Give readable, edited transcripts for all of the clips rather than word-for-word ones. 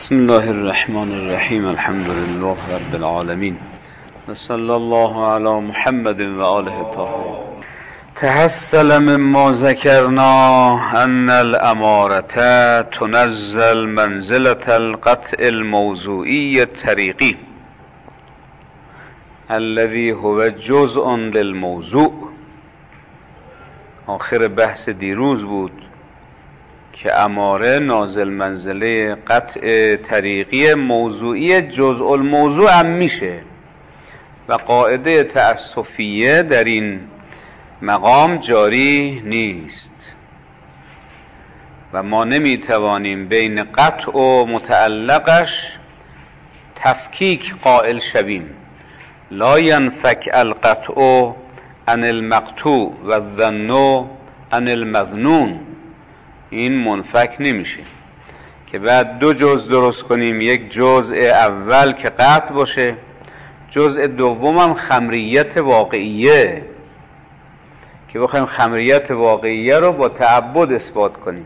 بسم الله الرحمن الرحیم. الحمد لله رب العالمین و صلی الله علی محمد و آله الطاهرین. تحصل مما ذکرنا ان الامارة تنزل منزلة القطع الموضوعی الطریقی الذي هو جزء للموضوع. آخر بحث دیروز بود که اماره نازل منزله قطع طریقی موضوعی جزء الموضوع هم میشه و قاعده تأسفیه در این مقام جاری نیست و ما نمیتوانیم بین قطع و متعلقش تفکیک قائل شویم. لا ينفك القطع عن المقطوع و الظن عن المظنون. این منفک نمیشه که بعد دو جزء درست کنیم، یک جزء اول که قطع باشه، جزء دوم هم خمریت واقعیه که بخوایم خمریت واقعیه رو با تعبد اثبات کنیم.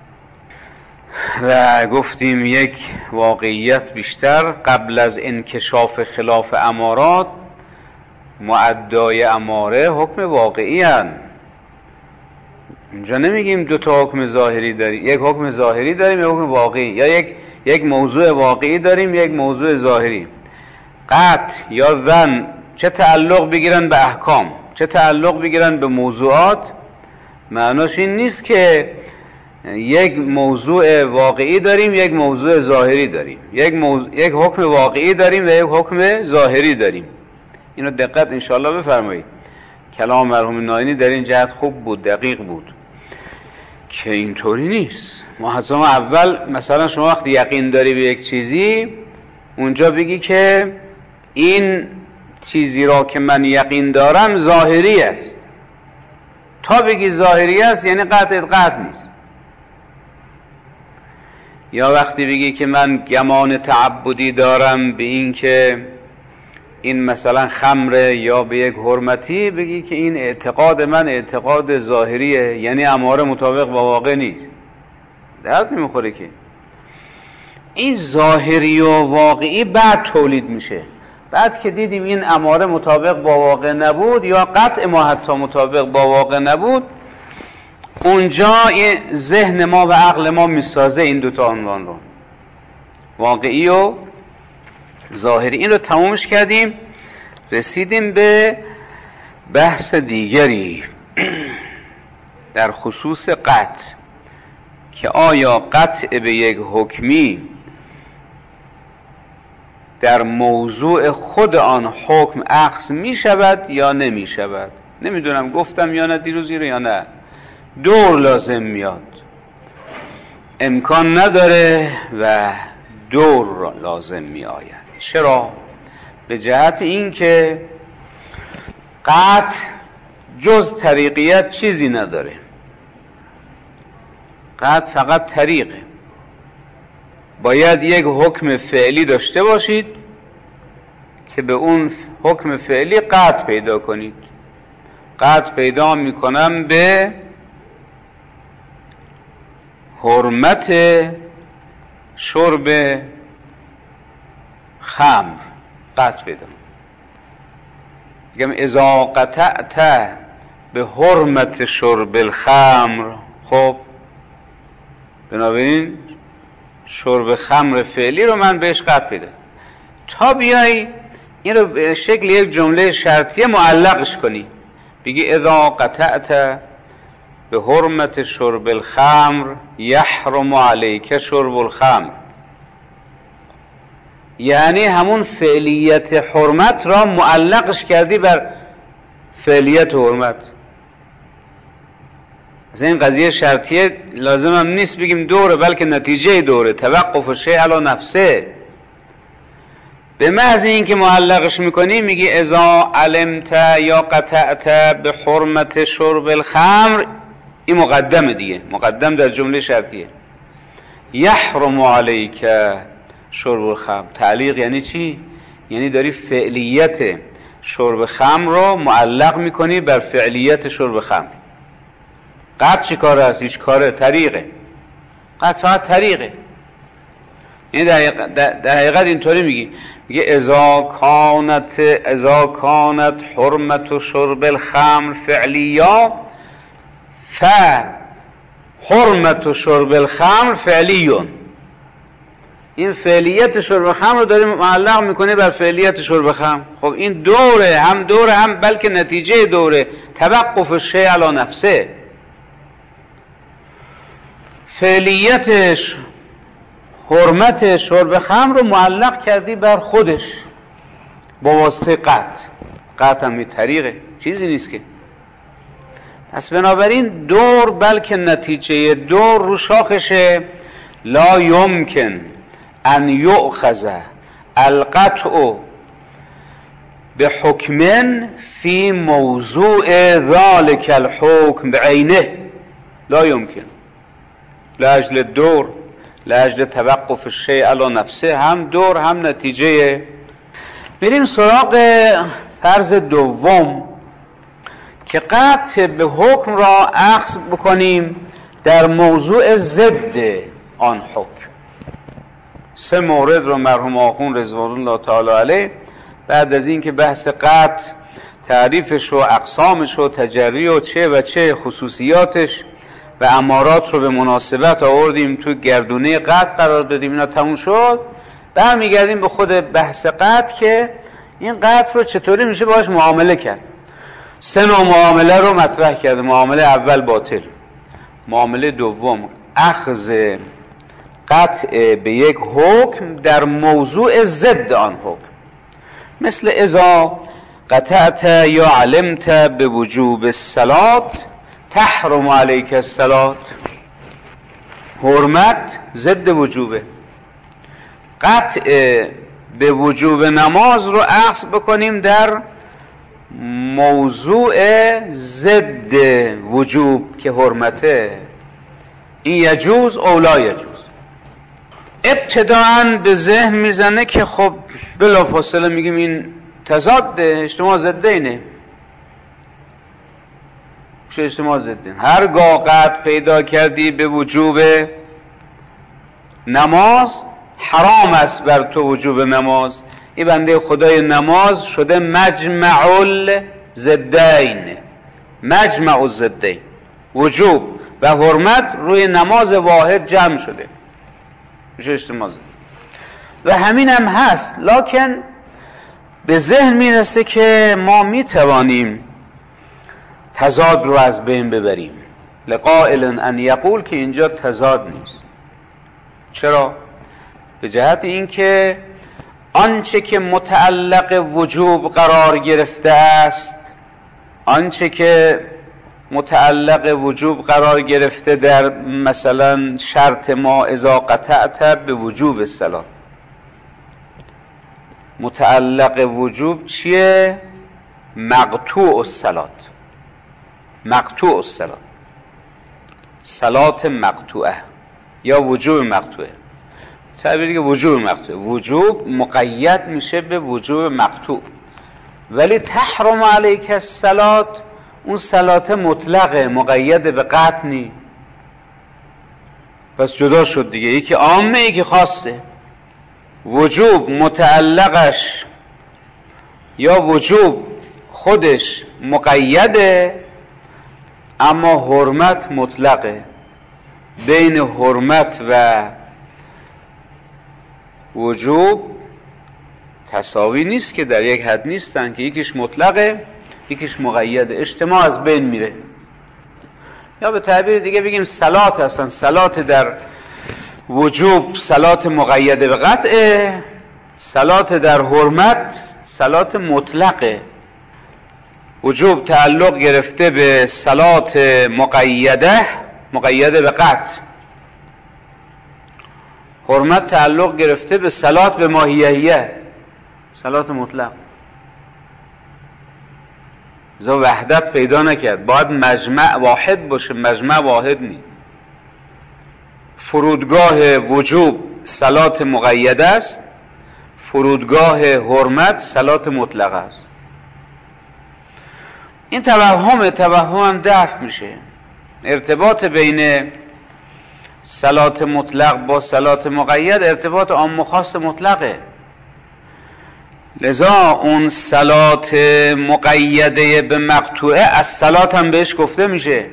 و گفتیم یک واقعیت بیشتر قبل از انکشاف خلاف امارات معدای اماره حکم واقعی هن. اینجا نمیگیم دو تا حکم ظاهری داریم، یک حکم ظاهری داریم یک حکم واقعی، یا یک موضوع واقعی داریم یک موضوع ظاهری. قطع یا ظن چه تعلق بگیرن به احکام چه تعلق بگیرن به موضوعات، معناش این نیست که یک موضوع واقعی داریم یک موضوع ظاهری داریم، یک حکم واقعی داریم و یک حکم ظاهری داریم. اینو دقت انشاءالله بفرمایید. کلام مرحوم ناینی در این جهت خوب بود، دقیق بود که اینطوری نیست. ما اول مثلا شما وقتی یقین داری به یک چیزی، اونجا بگی که این چیزی را که من یقین دارم ظاهری است. تا بگی ظاهری است یعنی قطع نیست. یا وقتی بگی که من گمان تعبدی دارم به این که این مثلا خمره یا به یک حرمتی، بگی که این اعتقاد من اعتقاد ظاهریه، یعنی اماره مطابق با واقع نیست. درد نمیخوره که این ظاهری و واقعی بعد تولید میشه. بعد که دیدیم این اماره مطابق با واقع نبود یا قطع ما حتی مطابق با واقع نبود، اونجا ذهن ما و عقل ما میسازه این دوتا عنوان رو، واقعی و ظاهری. این رو تمومش کردیم. رسیدیم به بحث دیگری در خصوص قطع، که آیا قطع به یک حکمی در موضوع خود آن حکم اخذ می شود یا نمی شود. نمیدونم گفتم یا نه دیروزی رو یا نه. دور لازم میاد، امکان نداره و دور لازم می آید. چرا؟ به جهت این که قطع جز طریقیت چیزی نداره. قطع فقط طریقه. باید یک حکم فعلی داشته باشید که به اون حکم فعلی قطع پیدا کنید. قطع پیدا میکنم به حرمت شرب خمر. قطع پیدا میگم اذا قطعت به حرمت شرب الخمر. خب بنابراین شرب خمر فعلی رو من بهش قطع پیدا. تا بیای این رو به شکل یک جمله شرطیه معلقش کنی، بگی اذا قطعت به حرمت شرب الخمر یحرم علیک شرب الخمر، یعنی همون فعلیت حرمت را معلقش کردی بر فعلیت حرمت. از این قضیه شرطیه لازم هم نیست بگیم دوره، بلکه نتیجه دوره. توقف شیء علی نفسه. به محض این که معلقش میکنی میگی اذا علمت یا قطعت به حرمت شرب الخمر. این مقدمه دیگه، مقدم در جمله شرطیه. یحرم علیک شرب الخمر. تعلیق یعنی چی؟ یعنی داری فعلیت شرب خمر رو معلق میکنی بر فعلیت شرب خمر. قطع چی کاره است؟ هیچ کاره، طریقه. قطع فقط طریقه. این در حقیقت اینطوری میگه اذا کانت حرمت شرب الخمر فعلیا حرمت شرب الخمر فعلیون. این فعلیت شرب خمر رو داریم معلق میکنه بر فعلیت شرب خمر. خب این دوره هم بلکه نتیجه دوره توقف الشیء علی نفسه. فعلیتش حرمت شرب خمر رو معلق کردی بر خودش با واسطه قطع هم طریقه چیزی نیست که. پس بنابراین دور بلکه نتیجه دور رو شاخشه. لا یمکن ان یؤخذ القطع بحکم فی موضوع ذلك الحکم بعینه. لا یمکن لاجل الدور لاجل توقف الشیء علی نفسه، هم دور هم نتیجه. میریم سراغ فرض دوم که قطع به حکم را اخذ بکنیم در موضوع ضد آن حکم. 3 مورد رو مرحوم آخوند رضوان الله تعالی علیه بعد از این که بحث قطع تعریفش و اقسامش و تجری و چه خصوصیاتش و امارات رو به مناسبت آوردیم تو گردونه قطع قرار دادیم، اینا تموم شد، برمیگردیم به خود بحث قطع که این قطع رو چطوری میشه باهاش معامله کرد. 3 نوع معامله رو مطرح کرده. معامله اول باطل، معامله دوم اخذ قطع به یک حکم در موضوع ضد آن حکم، مثل اذا قطعت یا علمت به وجوب الصلاة تحرم علیک الصلاة. حرمت ضد وجوبه. قطع به وجوب نماز رو اخذ بکنیم در موضوع ضد وجوب که حرمته. این یجوز او لا یجوز. ابتداءً به ذهن میزنه که خب بلافاصله میگیم این تضاده، اجتماع ضد اینه. چه اجتماع ضد این؟ هرگاه قطع پیدا کردی به وجوب نماز، حرام است بر تو وجوب نماز. این بنده خدای نماز شده مجمع الضدین. مجمع الضدین، وجوب و حرمت روی نماز واحد جمع شده، میشه اجتماع ضد. و همین هم هست، لکن به ذهن میرسه که ما میتوانیم تضاد رو از بین ببریم. لقائل ان یقول که اینجا تضاد نیست. چرا؟ به جهت اینکه آنچه که متعلق وجوب قرار گرفته است، آنچه که متعلق وجوب قرار گرفته در مثلا شرط ما اذا قطعت به وجوب الصلاة، متعلق وجوب چیه؟ مقطوع الصلاة. مقطوع الصلاة، صلاة مقطوعه یا وجوب مقطوعه. تعبیر دیگه وجوب مقطوع. وجوب مقید میشه به وجوب مقطوع، ولی تحرم علیک الصلاة اون صلاة مطلقه، مقید به قطع نی. پس جدا شد دیگه، یکی عامه یکی خاصه. وجوب متعلقش یا وجوب خودش مقیده، اما حرمت مطلقه. بین حرمت و وجوب تساوی نیست که در یک حد نیستن، که یکیش مطلقه یکیش مقیده، اجتماع از بین میره. یا به تعبیر دیگه بگیم صلات هستن، صلات در وجوب صلات مقیده به قطعه، صلات در حرمت صلات مطلقه. وجوب تعلق گرفته به صلات مقیده به قطع، حرمت تعلق گرفته به صلات به ماهیهیه، صلات مطلق. زو وحدت پیدا نکرد، باید مجمع واحد باشه، مجمع واحد نیست. فرودگاه وجوب صلات مقیده است، فرودگاه حرمت صلات مطلقه است. این توهم دفع میشه. ارتباط بین صلات مطلق با صلات مقید ارتباط عام و خاص مطلقه، لذا اون صلات مقیده به مقطوعه از صلات هم بهش گفته میشه.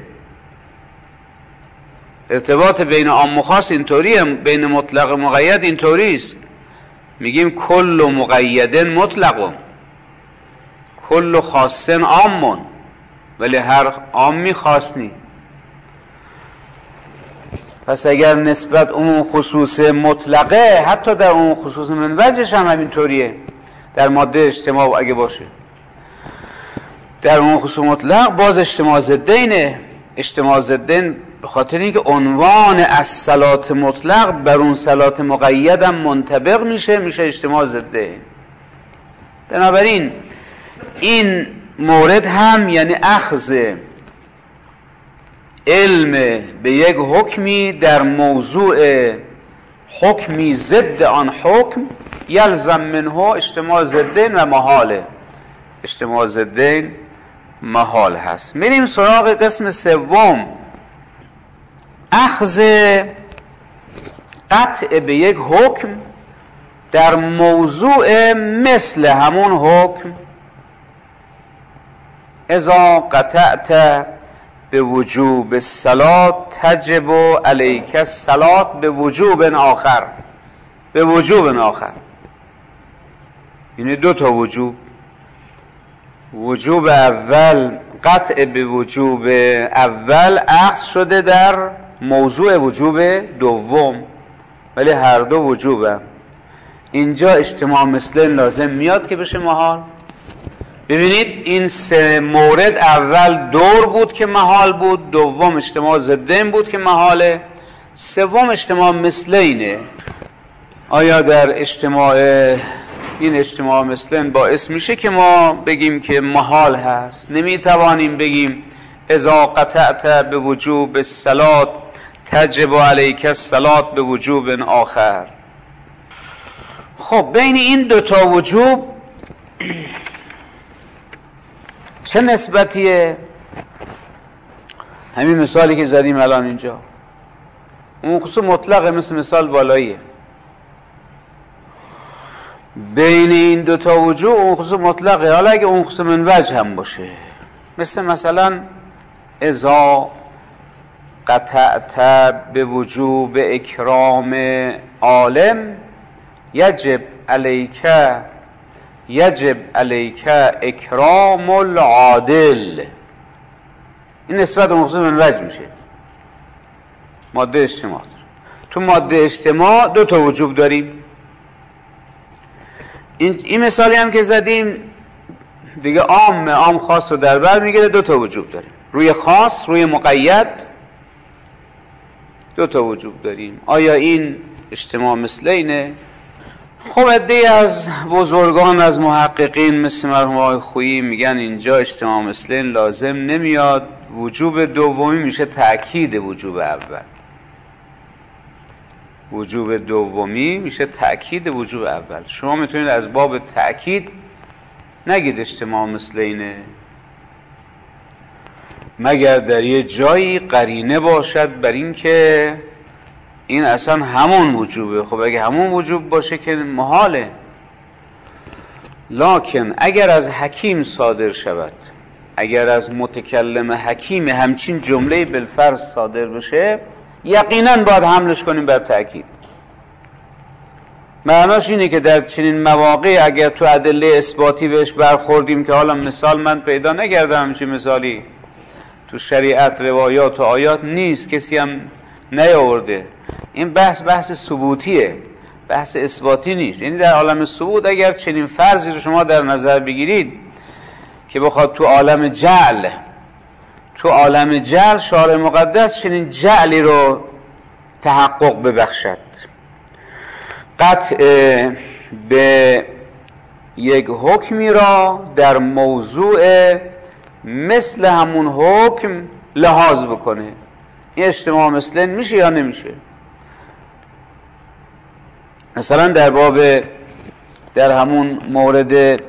ارتباط بین عام و خاص اینطوریه، بین مطلق و مقید اینطوریست. میگیم کل مقید مطلق، کل خاص عام، ولی هر عامی خاص نی. پس اگر نسبت اون خصوص مطلقه، حتی در اون خصوص منوجش هم همینطوریه، در ماده اجتماع اگه باشه، در اون خصوص مطلق باز اجتماع ضدینه. اجتماع ضدین به خاطر اینکه عنوان از صلات مطلق بر اون صلات مقید هم منطبق میشه اجتماع ضدین. بنابراین این مورد هم یعنی اخذ علم به یک حکمی در موضوع حکمی ضد آن حکم، یلزم منه اجتماع ضدین و محاله. اجتماع ضدین محال هست. میریم سراغ قسم سوم، اخذ قطع به یک حکم در موضوع مثل همون حکم. اذا قطعت به وجوب الصلاة تجب علیک الصلاة به وجوب آخر. به وجوب آخر یعنی دو تا وجوب. وجوب اول، قطع به وجوب اول اخذ شده در موضوع وجوب دوم، ولی هر دو وجوبه. اینجا اجتماع مثلین لازم میاد که بشه محال. ببینید این سه مورد، اول دور بود که محال بود، دوم اجتماع ضدین بود که محاله، سوم اجتماع مثلینه. آیا در اجتماع این اجتماع مثلین باعث میشه که ما بگیم که محال هست؟ نمیتوانیم بگیم اذا قطعت به وجوب الصلاة تجب علیک الصلاة به وجوب آخر. خب بین این دوتا وجوب چه نسبتیه؟ همین مثالی که زدیم الان اینجا، اون خصوص مطلقه مثل مثال بالاییه. بین این دوتا وجوب اون خصوص مطلقه، حالا اگه اون خصوص منوج هم باشه، مثلا اذا قطعت به وجوب اکرام عالم یجب علیک اکرام العادل. این نسبت اون خصوص منوج میشه. ماده اجتماع داره. تو ماده اجتماع دو تا وجوب داریم. این مثالی هم که زدیم دیگه عام خاص رو در بر میگیره. دو تا وجوب داریم، روی خاص روی مقید دو تا وجوب داریم. آیا این اجتماع مثلینه؟ خب عده‌ای از بزرگان از محققین مثل مرحوم آقای خویی میگن اینجا اجتماع مثلین لازم نمیاد، وجوب دومی میشه تأکید وجوب اول. وجوب دومی میشه تأکید وجوب اول. شما میتونید از باب تأکید نگید اجتماع مثلینه، مگر در یه جایی قرینه باشد بر این که این اصلا همون وجوبه. خب اگه همون وجوب باشه که محاله. لکن اگر از حکیم صادر شود، اگر از متکلم حکیم همچین جمله بالفرض صادر بشه، یقینا باید حملش کنیم بر تأکید. معناش اینه که در چنین مواقع اگر تو ادله اثباتی بهش برخوردیم که حالا مثال من پیدا نکردم همچین مثالی تو شریعت، روایات و آیات نیست، کسی هم نیاورده، این بحث ثبوتیه، بحث اثباتی نیست. یعنی در عالم ثبوت اگر چنین فرضی رو شما در نظر بگیرید که بخواد تو عالم جعل شارع مقدس چنین جعلی رو تحقق ببخشد، قطع به یک حکمی را در موضوع مثل همون حکم لحاظ بکنه، این اجتماع مثلین میشه یا نمیشه؟ مثلا در همون مورد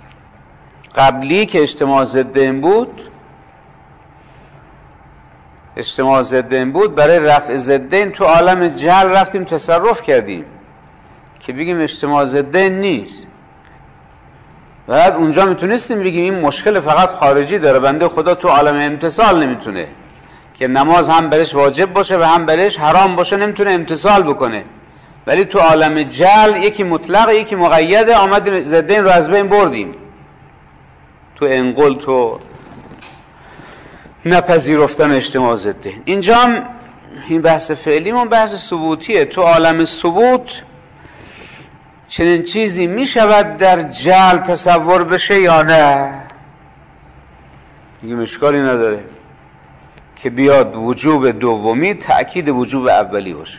قبلی که اجتماع ضدین بود، اجتماع ضدین بود، برای رفع ضدین تو عالم جهل رفتیم تصرف کردیم که بگیم اجتماع ضدین نیست. بعد اونجا میتونستیم بگیم این مشکل فقط خارجی داره، بنده خدا تو عالم امتصال نمیتونه، که نماز هم برش واجب باشه و هم برش حرام باشه، نمیتونه امتصال بکنه. ولی تو عالم جهل یکی مطلق یکی مقیده، آمدیم ضدین رو از بین بردیم. تو انقل تو نپذیرفتن اجتماع ضدین. اینجا هم این بحث فعلیمون بحث ثبوتیه. تو عالم ثبوت چنین چیزی می شود در جهل تصور بشه یا نه؟ دیگه اشکالی نداره که بیاد وجوب دومی تأکید وجوب اولی باشه،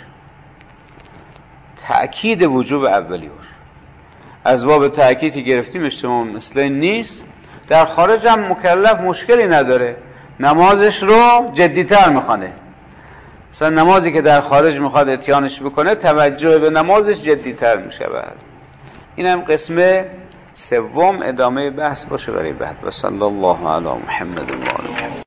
تأکید وجوب اولی باشه. از باب تأکیدی گرفتیم اجتماع مثل نیست. در خارج هم مکلف مشکلی نداره، نمازش رو جدیتر میخوانه. مثلا نمازی که در خارج میخواد اتیانش بکنه، توجه به نمازش جدیتر میشود. این هم قسم سوم ادامه بحث باشه برای بعد. و صلی الله علی محمد و آله محمد.